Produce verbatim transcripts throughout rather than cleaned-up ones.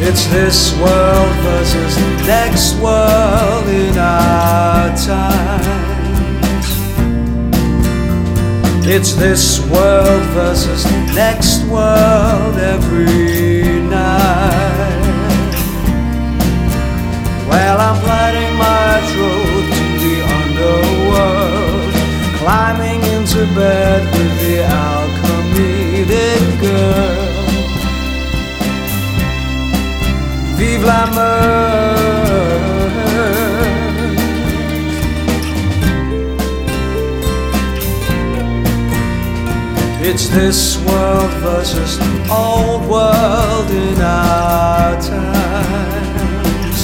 It's this world versus the next world in our times. It's this world versus the next world every night. Well, I'm plighting my troth to the underworld, climbing into bed with the alchemitic girl. Vive la meurtre. It's this world versus the old world in our times.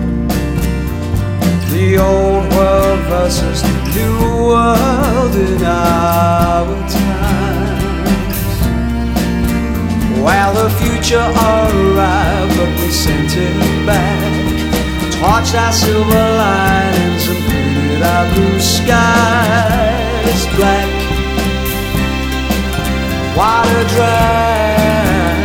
The old world versus the new world in our times. Well, the future arrived, but we sent it back. Torched our silver linings and painted our blue skies black. What a drag.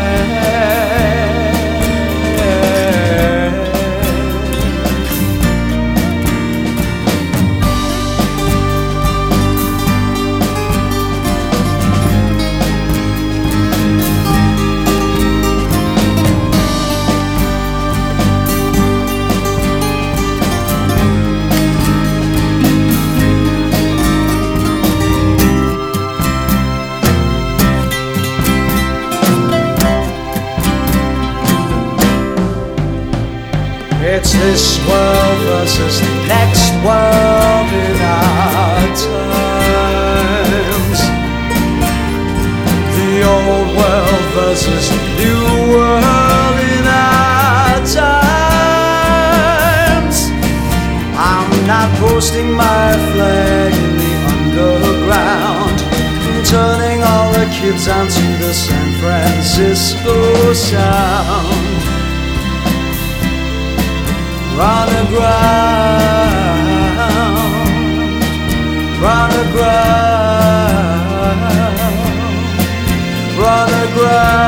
It's this world versus the next world in our times. The old world versus the new world in our times. I'm not posting my flag in the underground, I'm turning all the kids onto the San Francisco Sound. Run aground, run aground, run aground.